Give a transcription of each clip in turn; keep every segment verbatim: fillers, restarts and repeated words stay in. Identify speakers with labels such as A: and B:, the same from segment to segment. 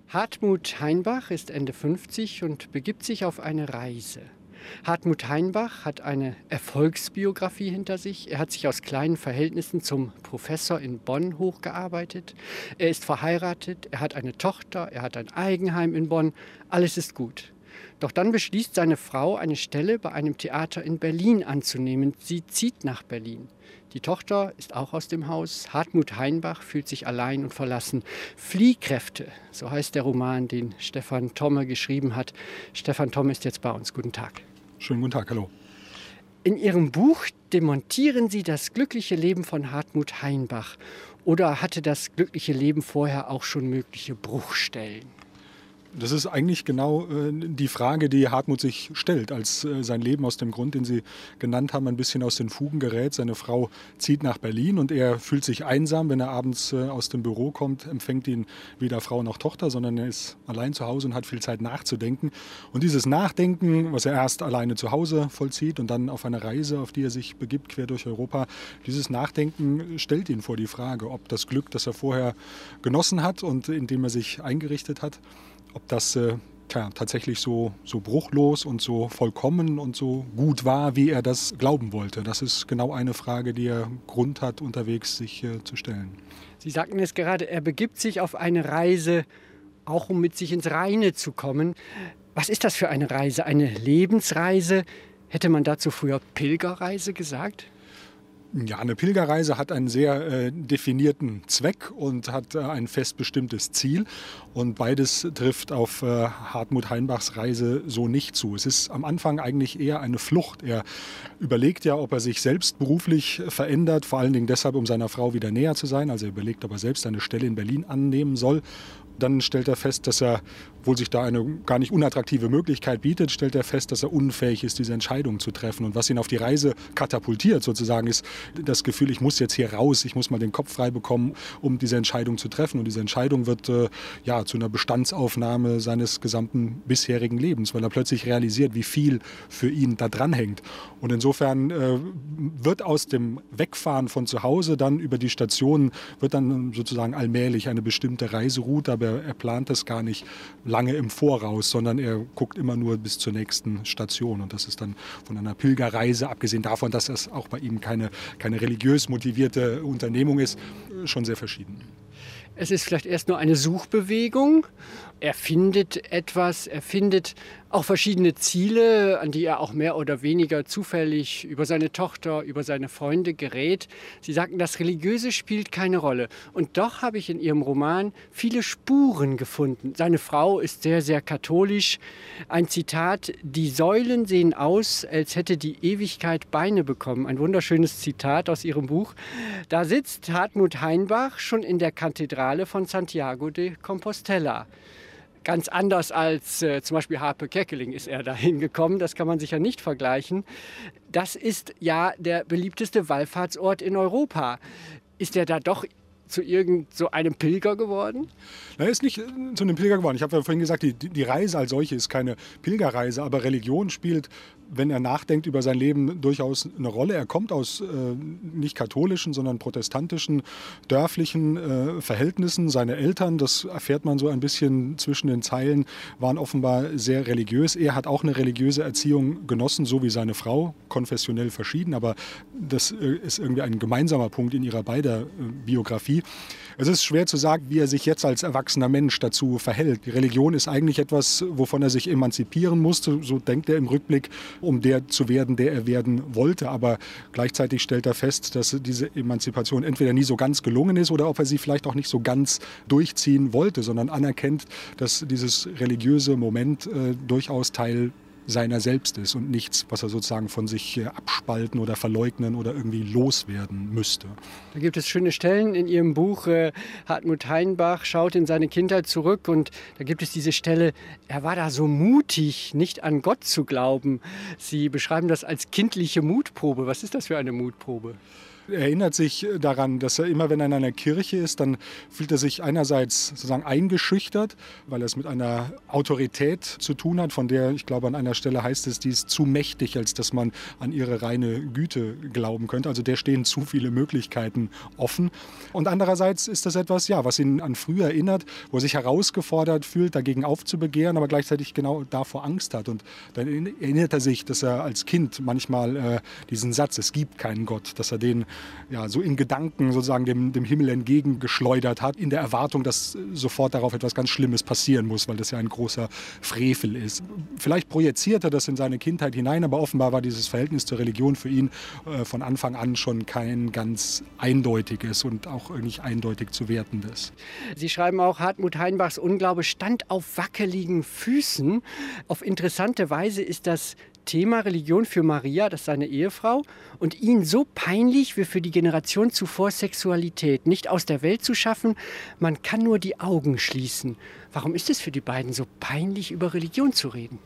A: Hartmut Heinbach ist Ende fünfzig und begibt sich auf eine Reise. Hartmut Heinbach hat eine Erfolgsbiografie hinter sich. Er hat sich aus kleinen Verhältnissen zum Professor in Bonn hochgearbeitet. Er ist verheiratet, er hat eine Tochter, er hat ein Eigenheim in Bonn. Alles ist gut. Doch dann beschließt seine Frau, eine Stelle bei einem Theater in Berlin anzunehmen. Sie zieht nach Berlin. Die Tochter ist auch aus dem Haus. Hartmut Heinbach fühlt sich allein und verlassen. Fliehkräfte, so heißt der Roman, den Stefan Tomme geschrieben hat. Stefan Tomme ist jetzt bei uns. Guten Tag.
B: Schönen guten Tag, hallo.
A: In Ihrem Buch demontieren Sie das glückliche Leben von Hartmut Heinbach. Oder hatte das glückliche Leben vorher auch schon mögliche Bruchstellen?
B: Das ist eigentlich genau äh, die Frage, die Hartmut sich stellt, als äh, sein Leben aus dem Grund, den Sie genannt haben, ein bisschen aus den Fugen gerät. Seine Frau zieht nach Berlin und er fühlt sich einsam, wenn er abends äh, aus dem Büro kommt, empfängt ihn weder Frau noch Tochter, sondern er ist allein zu Hause und hat viel Zeit nachzudenken. Und dieses Nachdenken, was er erst alleine zu Hause vollzieht und dann auf einer Reise, auf die er sich begibt, quer durch Europa, dieses Nachdenken stellt ihn vor die Frage, ob das Glück, das er vorher genossen hat und in dem er sich eingerichtet hat, ob das äh, tja, tatsächlich so, so bruchlos und so vollkommen und so gut war, wie er das glauben wollte. Das ist genau eine Frage, die er Grund hat, unterwegs sich äh, zu stellen.
A: Sie sagten es gerade, er begibt sich auf eine Reise, auch um mit sich ins Reine zu kommen. Was ist das für eine Reise? Eine Lebensreise? Hätte man dazu früher Pilgerreise gesagt?
B: Ja, eine Pilgerreise hat einen sehr äh, definierten Zweck und hat äh, ein fest bestimmtes Ziel. Und beides trifft auf äh, Hartmut Heinbachs Reise so nicht zu. Es ist am Anfang eigentlich eher eine Flucht. Er überlegt ja, ob er sich selbst beruflich verändert, vor allen Dingen deshalb, um seiner Frau wieder näher zu sein. Also er überlegt, ob er selbst eine Stelle in Berlin annehmen soll. Dann stellt er fest, dass er, obwohl sich da eine gar nicht unattraktive Möglichkeit bietet, stellt er fest, dass er unfähig ist, diese Entscheidung zu treffen. Und was ihn auf die Reise katapultiert sozusagen, ist das Gefühl, ich muss jetzt hier raus, ich muss mal den Kopf frei bekommen, um diese Entscheidung zu treffen. Und diese Entscheidung wird äh, ja, zu einer Bestandsaufnahme seines gesamten bisherigen Lebens, weil er plötzlich realisiert, wie viel für ihn da dran hängt. Und insofern äh, wird aus dem Wegfahren von zu Hause dann über die Stationen, wird dann sozusagen allmählich eine bestimmte Reiseroute, aber er plant das gar nicht lange im Voraus, sondern er guckt immer nur bis zur nächsten Station. Und das ist dann von einer Pilgerreise, abgesehen davon, dass es auch bei ihm keine, keine religiös motivierte Unternehmung ist, schon sehr verschieden.
A: Es ist vielleicht erst nur eine Suchbewegung. Er findet etwas, er findet auch verschiedene Ziele, an die er auch mehr oder weniger zufällig über seine Tochter, über seine Freunde gerät. Sie sagten, das Religiöse spielt keine Rolle. Und doch habe ich in Ihrem Roman viele Spuren gefunden. Seine Frau ist sehr, sehr katholisch. Ein Zitat: Die Säulen sehen aus, als hätte die Ewigkeit Beine bekommen. Ein wunderschönes Zitat aus Ihrem Buch. Da sitzt Hartmut Heinbach schon in der Kathedrale von Santiago de Compostela. Ganz anders als äh, zum Beispiel Harpe Kerkeling ist er da hingekommen. Das kann man sicher nicht vergleichen. Das ist ja der beliebteste Wallfahrtsort in Europa. Ist er da doch zu irgend so einem Pilger geworden?
B: Er ist nicht zu einem Pilger geworden. Ich habe ja vorhin gesagt, die, die Reise als solche ist keine Pilgerreise, aber Religion spielt, wenn er nachdenkt über sein Leben, durchaus eine Rolle. Er kommt aus äh, nicht katholischen, sondern protestantischen, dörflichen äh, Verhältnissen. Seine Eltern, das erfährt man so ein bisschen zwischen den Zeilen, waren offenbar sehr religiös. Er hat auch eine religiöse Erziehung genossen, so wie seine Frau, konfessionell verschieden, aber das äh, ist irgendwie ein gemeinsamer Punkt in ihrer beider äh, Biografie. Es ist schwer zu sagen, wie er sich jetzt als erwachsener Mensch dazu verhält. Die Religion ist eigentlich etwas, wovon er sich emanzipieren musste, so denkt er im Rückblick, um der zu werden, der er werden wollte. Aber gleichzeitig stellt er fest, dass diese Emanzipation entweder nie so ganz gelungen ist oder ob er sie vielleicht auch nicht so ganz durchziehen wollte, sondern anerkennt, dass dieses religiöse Moment äh, durchaus Teil seiner selbst ist und nichts, was er sozusagen von sich abspalten oder verleugnen oder irgendwie loswerden müsste.
A: Da gibt es schöne Stellen in Ihrem Buch. Äh, Hartmut Heinbach schaut in seine Kindheit zurück und da gibt es diese Stelle, er war da so mutig, nicht an Gott zu glauben. Sie beschreiben das als kindliche Mutprobe. Was ist das für eine Mutprobe?
B: Er erinnert sich daran, dass er immer, wenn er in einer Kirche ist, dann fühlt er sich einerseits sozusagen eingeschüchtert, weil er es mit einer Autorität zu tun hat, von der, ich glaube, an einer Stelle heißt es, die ist zu mächtig, als dass man an ihre reine Güte glauben könnte. Also der stehen zu viele Möglichkeiten offen. Und andererseits ist das etwas, ja, was ihn an früher erinnert, wo er sich herausgefordert fühlt, dagegen aufzubegehren, aber gleichzeitig genau davor Angst hat. Und dann erinnert er sich, dass er als Kind manchmal äh, diesen Satz, es gibt keinen Gott, dass er den ja, so in Gedanken sozusagen dem, dem Himmel entgegengeschleudert hat, in der Erwartung, dass sofort darauf etwas ganz Schlimmes passieren muss, weil das ja ein großer Frevel ist. Vielleicht projiziert er das in seine Kindheit hinein, aber offenbar war dieses Verhältnis zur Religion für ihn äh, von Anfang an schon kein ganz eindeutiges und auch nicht eindeutig zu wertendes.
A: Sie schreiben auch, Hartmut Heinbachs Unglaube stand auf wackeligen Füßen. Auf interessante Weise ist das Thema Religion für Maria, das ist seine Ehefrau, und ihn so peinlich wie für die Generation zuvor Sexualität, nicht aus der Welt zu schaffen, man kann nur die Augen schließen. Warum ist es für die beiden so peinlich, über Religion zu reden?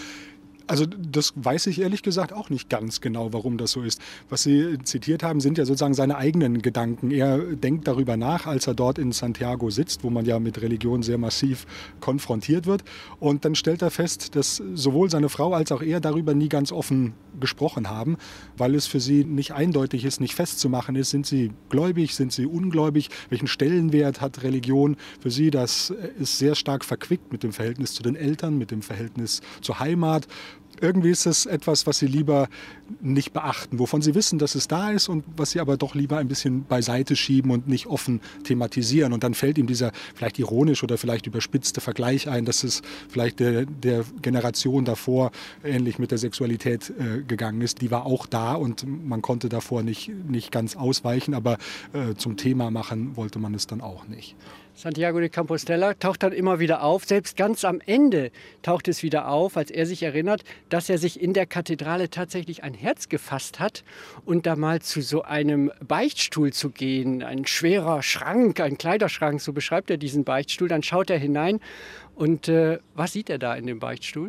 B: Also das weiß ich ehrlich gesagt auch nicht ganz genau, warum das so ist. Was Sie zitiert haben, sind ja sozusagen seine eigenen Gedanken. Er denkt darüber nach, als er dort in Santiago sitzt, wo man ja mit Religion sehr massiv konfrontiert wird. Und dann stellt er fest, dass sowohl seine Frau als auch er darüber nie ganz offen gesprochen haben, weil es für sie nicht eindeutig ist, nicht festzumachen ist, sind sie gläubig, sind sie ungläubig, welchen Stellenwert hat Religion für sie. Das ist sehr stark verquickt mit dem Verhältnis zu den Eltern, mit dem Verhältnis zur Heimat. Irgendwie ist es etwas, was sie lieber nicht beachten, wovon sie wissen, dass es da ist und was sie aber doch lieber ein bisschen beiseite schieben und nicht offen thematisieren. Und dann fällt ihm dieser vielleicht ironisch oder vielleicht überspitzte Vergleich ein, dass es vielleicht der, der Generation davor ähnlich mit der Sexualität äh, gegangen ist. Die war auch da und man konnte davor nicht, nicht ganz ausweichen, aber äh, zum Thema machen wollte man es dann auch nicht.
A: Santiago de Compostela taucht dann immer wieder auf. Selbst ganz am Ende taucht es wieder auf, als er sich erinnert, dass er sich in der Kathedrale tatsächlich ein Herz gefasst hat und da mal zu so einem Beichtstuhl zu gehen. Ein schwerer Schrank, ein Kleiderschrank, so beschreibt er diesen Beichtstuhl. Dann schaut er hinein und äh, was sieht er da in dem Beichtstuhl?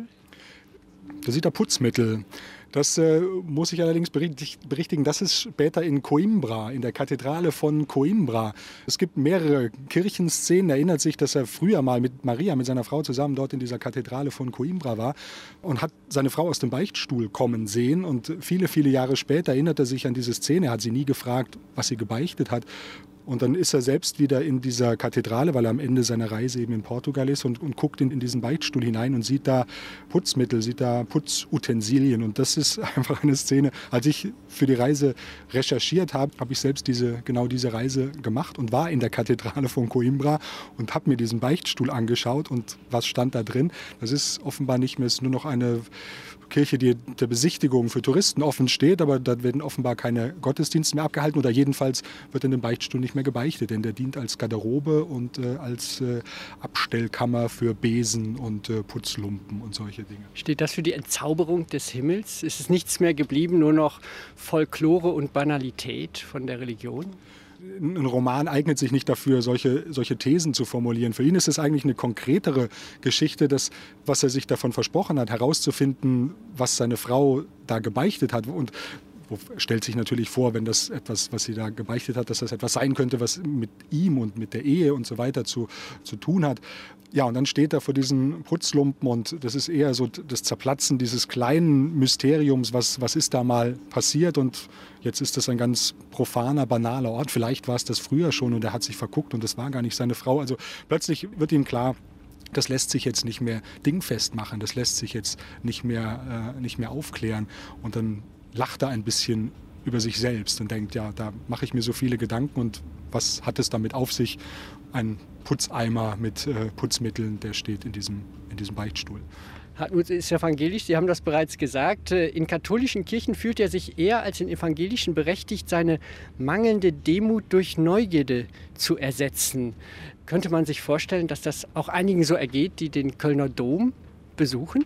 B: Da sieht er Putzmittel. Das äh, muss ich allerdings berichtigen, das ist später in Coimbra, in der Kathedrale von Coimbra. Es gibt mehrere Kirchenszenen. Er erinnert sich, dass er früher mal mit Maria, mit seiner Frau zusammen dort in dieser Kathedrale von Coimbra war und hat seine Frau aus dem Beichtstuhl kommen sehen. Und viele, viele Jahre später erinnert er sich an diese Szene. Er hat sie nie gefragt, was sie gebeichtet hat. Und dann ist er selbst wieder in dieser Kathedrale, weil er am Ende seiner Reise eben in Portugal ist und, und guckt in, in diesen Beichtstuhl hinein und sieht da Putzmittel, sieht da Putzutensilien. Und das ist einfach eine Szene. Als ich für die Reise recherchiert habe, habe ich selbst diese, genau diese Reise gemacht und war in der Kathedrale von Coimbra und habe mir diesen Beichtstuhl angeschaut. Und was stand da drin? Das ist offenbar nicht mehr, es ist nur noch eine Kirche, die der Besichtigung für Touristen offen steht, aber da werden offenbar keine Gottesdienste mehr abgehalten oder jedenfalls wird in dem Beichtstuhl nicht mehr gebeichtet, denn der dient als Garderobe und äh, als äh, Abstellkammer für Besen und äh, Putzlumpen und solche Dinge.
A: Steht das für die Entzauberung des Himmels? Ist es nichts mehr geblieben, nur noch Folklore und Banalität von der Religion?
B: Ein Roman eignet sich nicht dafür, solche, solche Thesen zu formulieren. Für ihn ist es eigentlich eine konkretere Geschichte, das, was er sich davon versprochen hat, herauszufinden, was seine Frau da gebeichtet hat. Und stellt sich natürlich vor, wenn das etwas, was sie da gebeichtet hat, dass das etwas sein könnte, was mit ihm und mit der Ehe und so weiter zu, zu tun hat. Ja, und dann steht er vor diesen Putzlumpen und das ist eher so das Zerplatzen dieses kleinen Mysteriums, was, was ist da mal passiert und jetzt ist das ein ganz profaner, banaler Ort. Vielleicht war es das früher schon und er hat sich verguckt und das war gar nicht seine Frau. Also plötzlich wird ihm klar, das lässt sich jetzt nicht mehr dingfest machen, das lässt sich jetzt nicht mehr, äh, nicht mehr aufklären und dann lacht er ein bisschen über sich selbst und denkt, ja, da mache ich mir so viele Gedanken und was hat es damit auf sich? Ein Putzeimer mit äh, Putzmitteln, der steht in diesem, in diesem Beichtstuhl.
A: Hartmut ist evangelisch, Sie haben das bereits gesagt. In katholischen Kirchen fühlt er sich eher als in evangelischen berechtigt, seine mangelnde Demut durch Neugierde zu ersetzen. Könnte man sich vorstellen, dass das auch einigen so ergeht, die den Kölner Dom besuchen?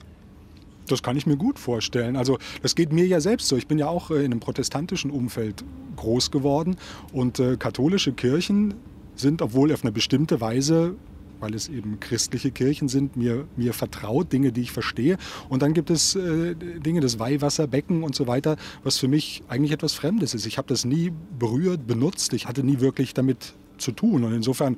B: Das kann ich mir gut vorstellen. Also das geht mir ja selbst so. Ich bin ja auch in einem protestantischen Umfeld groß geworden und äh, katholische Kirchen sind, obwohl auf eine bestimmte Weise weil es eben christliche Kirchen sind, mir, mir vertraut, Dinge, die ich verstehe. Und dann gibt es äh, Dinge, das Weihwasserbecken und so weiter, was für mich eigentlich etwas Fremdes ist. Ich habe das nie berührt, benutzt, ich hatte nie wirklich damit zu tun. Und insofern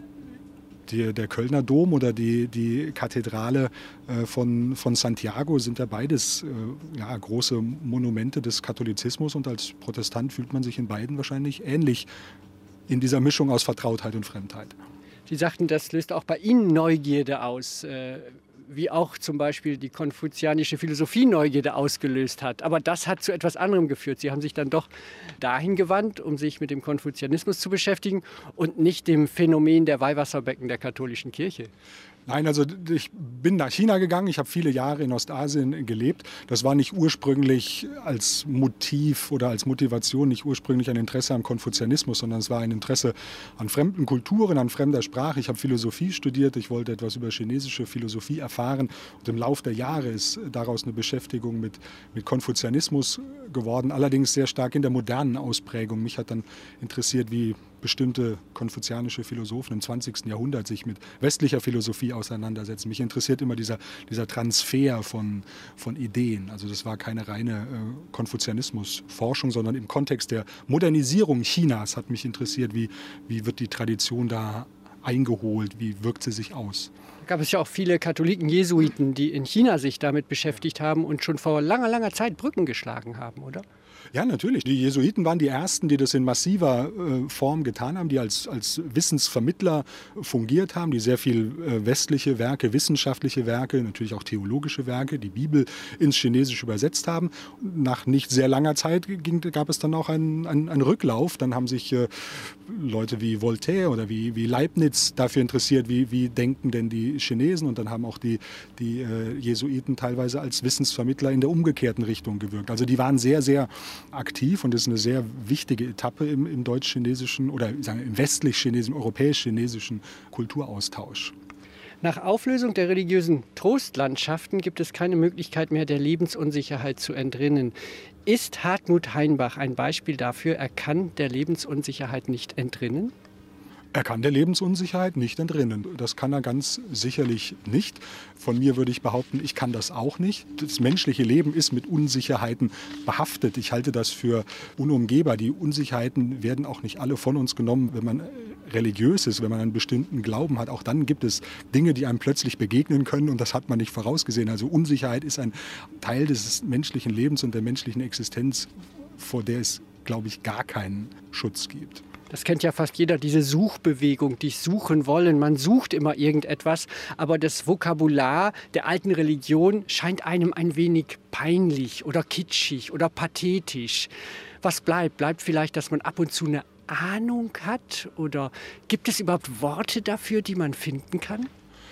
B: die, der Kölner Dom oder die, die Kathedrale äh, von, von Santiago sind ja beides äh, ja, große Monumente des Katholizismus. Und als Protestant fühlt man sich in beiden wahrscheinlich ähnlich in dieser Mischung aus Vertrautheit und Fremdheit.
A: Sie sagten, das löst auch bei Ihnen Neugierde aus, äh, wie auch zum Beispiel die konfuzianische Philosophie Neugierde ausgelöst hat. Aber das hat zu etwas anderem geführt. Sie haben sich dann doch dahin gewandt, um sich mit dem Konfuzianismus zu beschäftigen und nicht dem Phänomen der Weihwasserbecken der katholischen Kirche.
B: Nein, also ich bin nach China gegangen. Ich habe viele Jahre in Ostasien gelebt. Das war nicht ursprünglich als Motiv oder als Motivation, nicht ursprünglich ein Interesse am Konfuzianismus, sondern es war ein Interesse an fremden Kulturen, an fremder Sprache. Ich habe Philosophie studiert. Ich wollte etwas über chinesische Philosophie erfahren. Und im Laufe der Jahre ist daraus eine Beschäftigung mit, mit Konfuzianismus geworden, allerdings sehr stark in der modernen Ausprägung. Mich hat dann interessiert, wie bestimmte konfuzianische Philosophen im zwanzigsten Jahrhundert sich mit westlicher Philosophie auseinandersetzen. Mich interessiert immer dieser, dieser Transfer von, von Ideen. Also das war keine reine äh, Konfuzianismusforschung, sondern im Kontext der Modernisierung Chinas hat mich interessiert, wie, wie wird die Tradition da eingeholt, wie wirkt sie sich aus.
A: Da gab es ja auch viele Katholiken, Jesuiten, die in China sich damit beschäftigt haben und schon vor langer, langer Zeit Brücken geschlagen haben, oder?
B: Ja, natürlich. Die Jesuiten waren die Ersten, die das in massiver äh, Form getan haben, die als, als Wissensvermittler fungiert haben, die sehr viel äh, westliche Werke, wissenschaftliche Werke, natürlich auch theologische Werke, die Bibel ins Chinesische übersetzt haben. Nach nicht sehr langer Zeit ging, gab es dann auch einen, einen, einen Rücklauf. Dann haben sich äh, Leute wie Voltaire oder wie, wie Leibniz dafür interessiert, wie, wie denken denn die Chinesen. Und dann haben auch die, die äh, Jesuiten teilweise als Wissensvermittler in der umgekehrten Richtung gewirkt. Also die waren sehr, sehr aktiv und das ist eine sehr wichtige Etappe im, im deutsch-chinesischen oder sagen wir, im westlich-chinesischen, europäisch-chinesischen Kulturaustausch.
A: Nach Auflösung der religiösen Trostlandschaften gibt es keine Möglichkeit mehr, der Lebensunsicherheit zu entrinnen. Ist Hartmut Heinbach ein Beispiel dafür, er kann der Lebensunsicherheit nicht entrinnen?
B: Er kann der Lebensunsicherheit nicht entrinnen. Das kann er ganz sicherlich nicht. Von mir würde ich behaupten, ich kann das auch nicht. Das menschliche Leben ist mit Unsicherheiten behaftet. Ich halte das für unumgehbar. Die Unsicherheiten werden auch nicht alle von uns genommen, wenn man religiös ist, wenn man einen bestimmten Glauben hat. Auch dann gibt es Dinge, die einem plötzlich begegnen können und das hat man nicht vorausgesehen. Also Unsicherheit ist ein Teil des menschlichen Lebens und der menschlichen Existenz, vor der es, glaube ich, gar keinen Schutz gibt.
A: Das kennt ja fast jeder, diese Suchbewegung, die suchen wollen. Man sucht immer irgendetwas, aber das Vokabular der alten Religion scheint einem ein wenig peinlich oder kitschig oder pathetisch. Was bleibt? Bleibt vielleicht, dass man ab und zu eine Ahnung hat? Oder gibt es überhaupt Worte dafür, die man finden kann?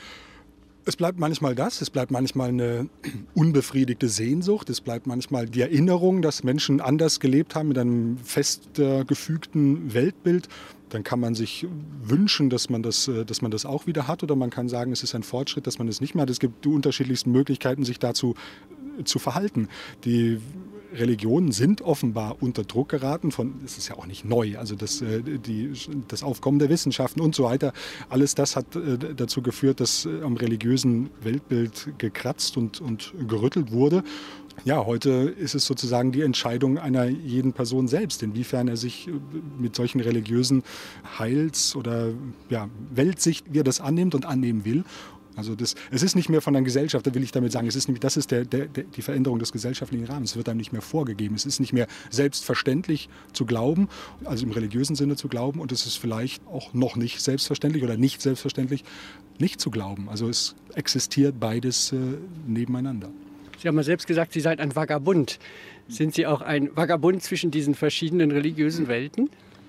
B: Es bleibt manchmal das, es bleibt manchmal eine unbefriedigte Sehnsucht, es bleibt manchmal die Erinnerung, dass Menschen anders gelebt haben mit einem fest äh, gefügten Weltbild. Dann kann man sich wünschen, dass man, das, dass man das auch wieder hat oder man kann sagen, es ist ein Fortschritt, dass man es nicht mehr hat. Es gibt die unterschiedlichsten Möglichkeiten, sich dazu zu verhalten. Die Religionen sind offenbar unter Druck geraten, von, es ist ja auch nicht neu, also das, die, das Aufkommen der Wissenschaften und so weiter. Alles das hat dazu geführt, dass am religiösen Weltbild gekratzt und, und gerüttelt wurde. Ja, heute ist es sozusagen die Entscheidung einer jeden Person selbst, inwiefern er sich mit solchen religiösen Heils- oder ja, Weltsicht, wie er das annimmt und annehmen will. Also das, es ist nicht mehr von der Gesellschaft, da will ich damit sagen, es ist nämlich, das ist der, der, der, die Veränderung des gesellschaftlichen Rahmens. Es wird einem nicht mehr vorgegeben. Es ist nicht mehr selbstverständlich zu glauben, also im religiösen Sinne zu glauben. Und es ist vielleicht auch noch nicht selbstverständlich oder nicht selbstverständlich, nicht zu glauben. Also es existiert beides äh, nebeneinander.
A: Sie haben mal selbst gesagt, Sie seien ein Vagabund. Sind Sie auch ein Vagabund zwischen diesen verschiedenen religiösen Welten?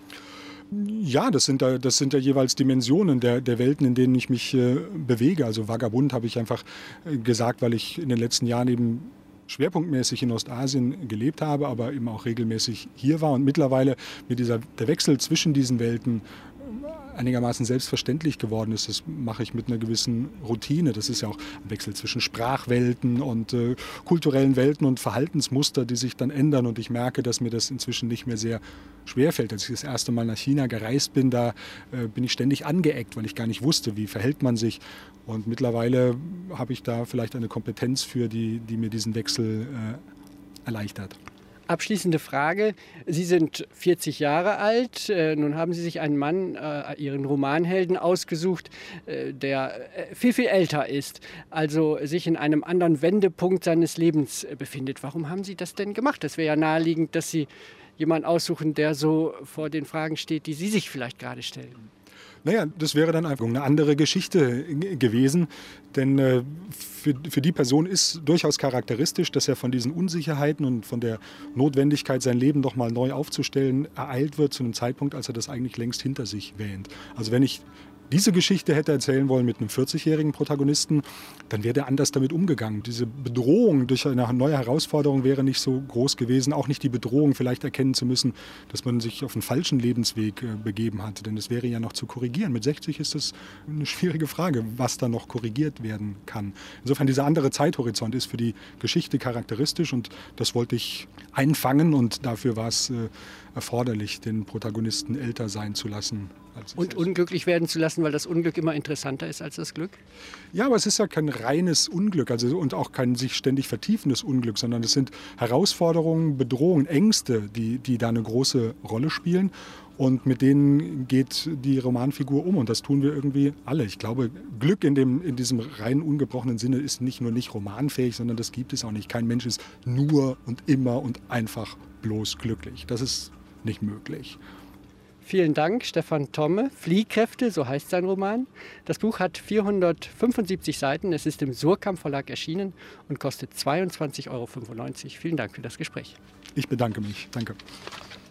B: Ja, das sind da, das sind da jeweils Dimensionen der, der Welten, in denen ich mich äh, bewege. Also Vagabund habe ich einfach äh, gesagt, weil ich in den letzten Jahren eben schwerpunktmäßig in Ostasien gelebt habe, aber eben auch regelmäßig hier war und mittlerweile mit dieser, der Wechsel zwischen diesen Welten einigermaßen selbstverständlich geworden ist. Das mache ich mit einer gewissen Routine. Das ist ja auch ein Wechsel zwischen Sprachwelten und äh, kulturellen Welten und Verhaltensmuster, die sich dann ändern. Und ich merke, dass mir das inzwischen nicht mehr sehr schwerfällt. Als ich das erste Mal nach China gereist bin, da äh, bin ich ständig angeeckt, weil ich gar nicht wusste, wie verhält man sich. Und mittlerweile habe ich da vielleicht eine Kompetenz für, die, die mir diesen Wechsel äh, erleichtert.
A: Abschließende Frage. Sie sind vierzig Jahre alt. Nun haben Sie sich einen Mann, äh, Ihren Romanhelden, ausgesucht, äh, der äh, viel, viel älter ist, also sich in einem anderen Wendepunkt seines Lebens äh, befindet. Warum haben Sie das denn gemacht? Das wäre ja naheliegend, dass Sie jemanden aussuchen, der so vor den Fragen steht, die Sie sich vielleicht gerade stellen.
B: Naja, das wäre dann einfach eine andere Geschichte gewesen, denn äh, für, für die Person ist durchaus charakteristisch, dass er von diesen Unsicherheiten und von der Notwendigkeit, sein Leben noch mal neu aufzustellen, ereilt wird zu einem Zeitpunkt, als er das eigentlich längst hinter sich wähnt. Also wenn ich diese Geschichte hätte erzählen wollen mit einem vierzigjährigen Protagonisten, dann wäre der anders damit umgegangen. Diese Bedrohung durch eine neue Herausforderung wäre nicht so groß gewesen. Auch nicht die Bedrohung, vielleicht erkennen zu müssen, dass man sich auf einen falschen Lebensweg äh, begeben hat. Denn es wäre ja noch zu korrigieren. Mit sechzig ist das eine schwierige Frage, was da noch korrigiert werden kann. Insofern, dieser andere Zeithorizont ist für die Geschichte charakteristisch und das wollte ich einfangen und dafür war es äh, erforderlich, den Protagonisten älter sein zu lassen.
A: Und unglücklich werden zu lassen, weil das Unglück immer interessanter ist als das Glück?
B: Ja, aber es ist ja kein reines Unglück, also und auch kein sich ständig vertiefendes Unglück, sondern es sind Herausforderungen, Bedrohungen, Ängste, die, die da eine große Rolle spielen. Und mit denen geht die Romanfigur um und das tun wir irgendwie alle. Ich glaube, Glück in, dem, in diesem rein ungebrochenen Sinne ist nicht nur nicht romanfähig, sondern das gibt es auch nicht. Kein Mensch ist nur und immer und einfach bloß glücklich. Das ist nicht möglich.
A: Vielen Dank, Stefan Thomme. Fliehkräfte, so heißt sein Roman. Das Buch hat vierhundertfünfundsiebzig Seiten. Es ist im Surkamp Verlag erschienen und kostet zweiundzwanzig Euro fünfundneunzig. Vielen Dank für das Gespräch.
B: Ich bedanke mich. Danke.